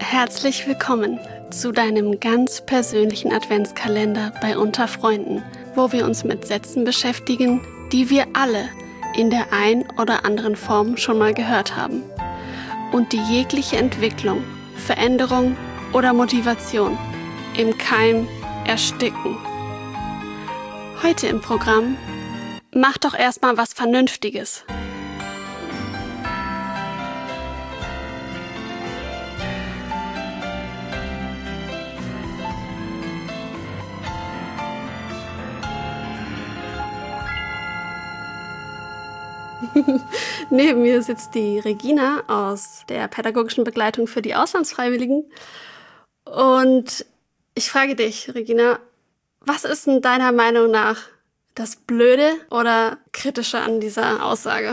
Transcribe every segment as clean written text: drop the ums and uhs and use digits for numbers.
Herzlich willkommen zu deinem ganz persönlichen Adventskalender bei Unter Freunden, wo wir uns mit Sätzen beschäftigen, die wir alle in der ein oder anderen Form schon mal gehört haben und die jegliche Entwicklung, Veränderung oder Motivation im Keim ersticken. Heute im Programm: Mach doch erstmal was Vernünftiges. Neben mir sitzt die Regina aus der pädagogischen Begleitung für die Auslandsfreiwilligen. Und ich frage dich, Regina, was ist denn deiner Meinung nach das Blöde oder Kritische an dieser Aussage?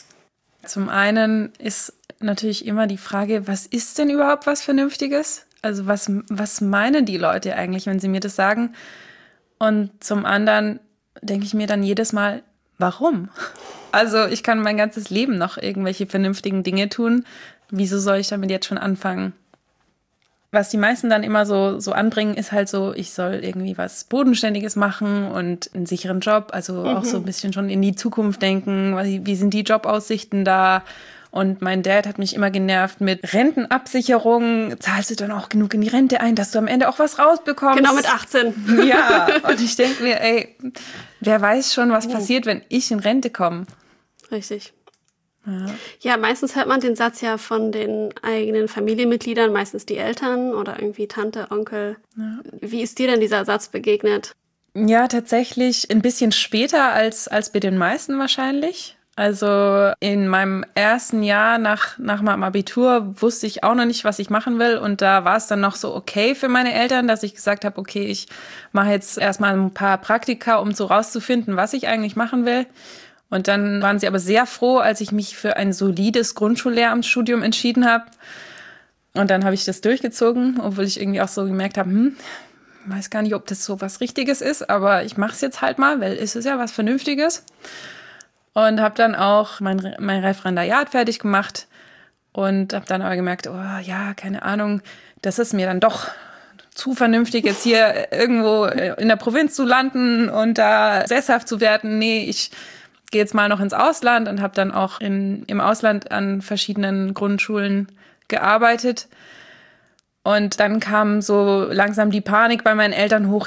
Zum einen ist natürlich immer die Frage, was ist denn überhaupt was Vernünftiges? Also was meinen die Leute eigentlich, wenn sie mir das sagen? Und zum anderen denke ich mir dann jedes Mal, warum? Also ich kann mein ganzes Leben noch irgendwelche vernünftigen Dinge tun. Wieso soll ich damit jetzt schon anfangen? Was die meisten dann immer so anbringen, ist halt so, ich soll irgendwie was Bodenständiges machen und einen sicheren Job. Also auch so ein bisschen schon in die Zukunft denken. Wie sind die Jobaussichten da? Und mein Dad hat mich immer genervt mit Rentenabsicherung. Zahlst du dann auch genug in die Rente ein, dass du am Ende auch was rausbekommst? Genau, mit 18. Ja, und ich denke mir, wer weiß schon, was passiert, wenn ich in Rente komme. Richtig. Ja, meistens hört man den Satz ja von den eigenen Familienmitgliedern, meistens die Eltern oder irgendwie Tante, Onkel. Ja. Wie ist dir denn dieser Satz begegnet? Ja, tatsächlich ein bisschen später als bei den meisten wahrscheinlich. Also in meinem ersten Jahr nach meinem Abitur wusste ich auch noch nicht, was ich machen will. Und da war es dann noch so okay für meine Eltern, dass ich gesagt habe, okay, ich mache jetzt erstmal ein paar Praktika, um so rauszufinden, was ich eigentlich machen will. Und dann waren sie aber sehr froh, als ich mich für ein solides Grundschullehramtsstudium entschieden habe. Und dann habe ich das durchgezogen, obwohl ich irgendwie auch so gemerkt habe, weiß gar nicht, ob das so was Richtiges ist, aber ich mache es jetzt halt mal, weil es ist ja was Vernünftiges. Und habe dann auch mein Referendariat fertig gemacht und habe dann aber gemerkt, keine Ahnung, das ist mir dann doch zu vernünftig, jetzt hier irgendwo in der Provinz zu landen und da sesshaft zu werden. Nee, ich gehe jetzt mal noch ins Ausland und habe dann auch im Ausland an verschiedenen Grundschulen gearbeitet. Und dann kam so langsam die Panik bei meinen Eltern hoch,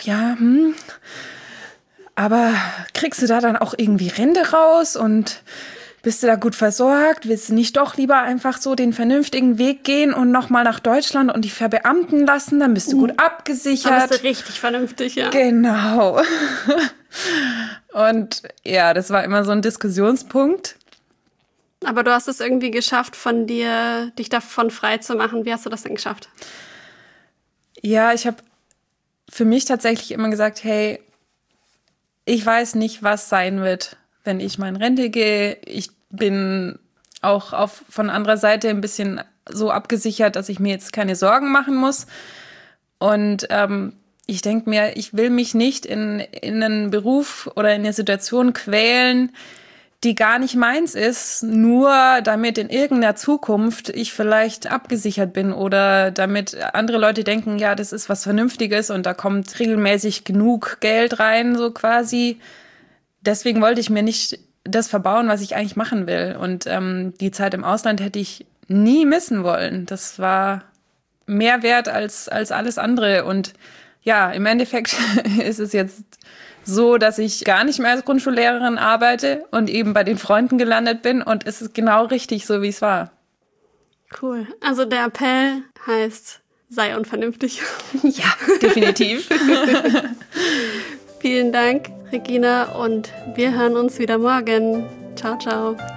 aber kriegst du da dann auch irgendwie Rente raus und bist du da gut versorgt? Willst du nicht doch lieber einfach so den vernünftigen Weg gehen und nochmal nach Deutschland und dich verbeamten lassen? Dann bist du gut abgesichert. Dann bist du richtig vernünftig, ja. Genau. Und ja, das war immer so ein Diskussionspunkt. Aber du hast es irgendwie geschafft, dich davon frei zu machen. Wie hast du das denn geschafft? Ja, ich habe für mich tatsächlich immer gesagt, hey, ich weiß nicht, was sein wird, wenn ich mal in Rente gehe. Ich bin auch von anderer Seite ein bisschen so abgesichert, dass ich mir jetzt keine Sorgen machen muss. Und ich denke mir, ich will mich nicht in einen Beruf oder in eine Situation quälen, die gar nicht meins ist, nur damit in irgendeiner Zukunft ich vielleicht abgesichert bin oder damit andere Leute denken, ja, das ist was Vernünftiges und da kommt regelmäßig genug Geld rein, so quasi. Deswegen wollte ich mir nicht das verbauen, was ich eigentlich machen will. Und die Zeit im Ausland hätte ich nie missen wollen. Das war mehr wert als alles andere. Und ja, im Endeffekt ist es jetzt so, dass ich gar nicht mehr als Grundschullehrerin arbeite und eben bei den Freunden gelandet bin. Und es ist genau richtig, so wie es war. Cool. Also der Appell heißt, sei unvernünftig. Ja, definitiv. Vielen Dank, Regina. Und wir hören uns wieder morgen. Ciao, ciao.